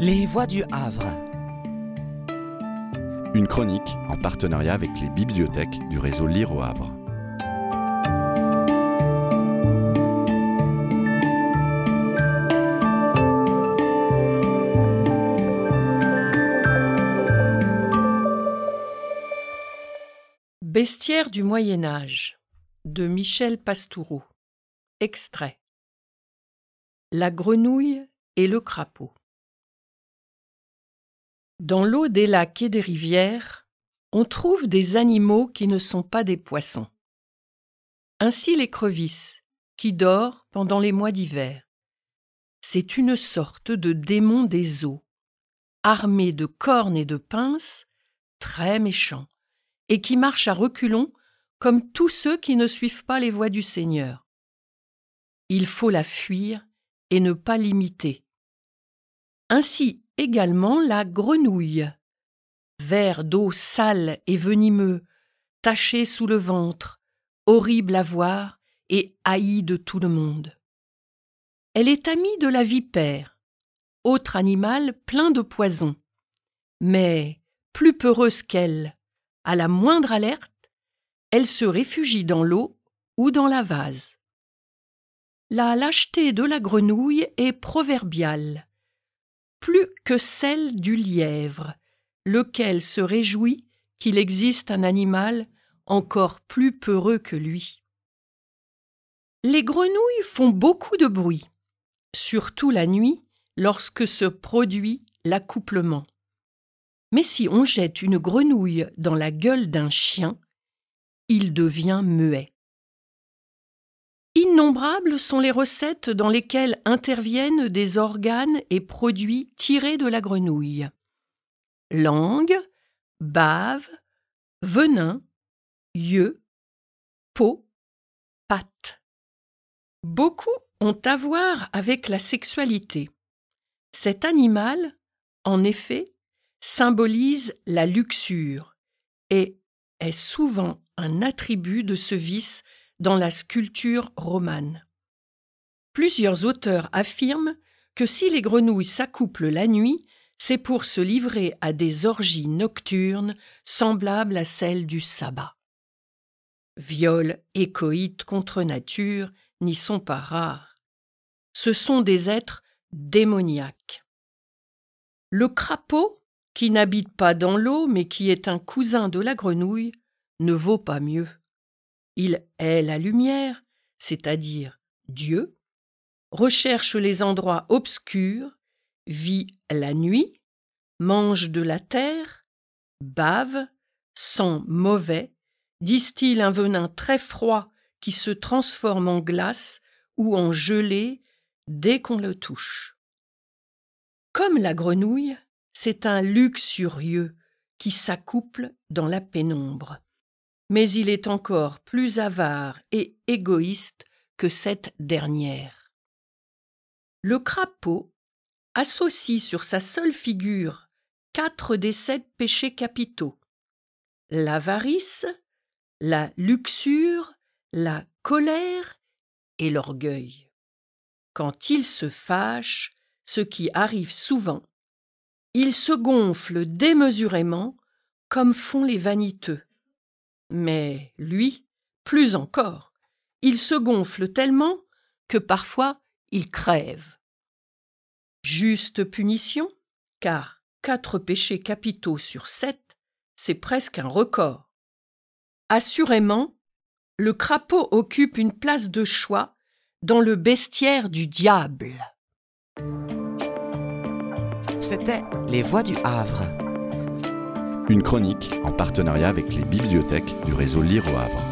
Les Voix du Havre. Une chronique en partenariat avec les bibliothèques du réseau Lire au Havre. Bestiaire du Moyen-Âge de Michel Pastoureau. Extrait. La grenouille et le crapaud. Dans l'eau des lacs et des rivières, on trouve des animaux qui ne sont pas des poissons. Ainsi l'écrevisse, qui dort pendant les mois d'hiver. C'est une sorte de démon des eaux, armé de cornes et de pinces, très méchant, et qui marche à reculons comme tous ceux qui ne suivent pas les voies du Seigneur. Il faut la fuir et ne pas l'imiter. Ainsi également la grenouille, ver d'eau sale et venimeux, taché sous le ventre, horrible à voir et haï de tout le monde. Elle est amie de la vipère, autre animal plein de poison, mais plus peureuse qu'elle, à la moindre alerte, elle se réfugie dans l'eau ou dans la vase. La lâcheté de la grenouille est proverbiale, plus que celle du lièvre, lequel se réjouit qu'il existe un animal encore plus peureux que lui. Les grenouilles font beaucoup de bruit, surtout la nuit lorsque se produit l'accouplement. Mais si on jette une grenouille dans la gueule d'un chien, il devient muet. Innombrables sont les recettes dans lesquelles interviennent des organes et produits tirés de la grenouille. Langue, bave, venin, yeux, peau, pattes. Beaucoup ont à voir avec la sexualité. Cet animal, en effet, symbolise la luxure et est souvent un attribut de ce vice dans la sculpture romane. Plusieurs auteurs affirment que si les grenouilles s'accouplent la nuit, c'est pour se livrer à des orgies nocturnes semblables à celles du sabbat. Viols et coïts contre nature n'y sont pas rares. Ce sont des êtres démoniaques. Le crapaud, qui n'habite pas dans l'eau mais qui est un cousin de la grenouille, ne vaut pas mieux. Il hait la lumière, c'est-à-dire Dieu, recherche les endroits obscurs, vit la nuit, mange de la terre, bave, sent mauvais, distille un venin très froid qui se transforme en glace ou en gelée dès qu'on le touche. Comme la grenouille, c'est un luxurieux qui s'accouple dans la pénombre. Mais il est encore plus avare et égoïste que cette dernière. Le crapaud associe sur sa seule figure 4 des 7 péchés capitaux: l'avarice, la luxure, la colère et l'orgueil. Quand il se fâche, ce qui arrive souvent, il se gonfle démesurément comme font les vaniteux. Mais lui, plus encore, il se gonfle tellement que parfois il crève. Juste punition, car 4 péchés capitaux sur 7, c'est presque un record. Assurément, le crapaud occupe une place de choix dans le bestiaire du diable. C'était Les Voix du Havre. Une chronique en partenariat avec les bibliothèques du réseau Lire au Havre.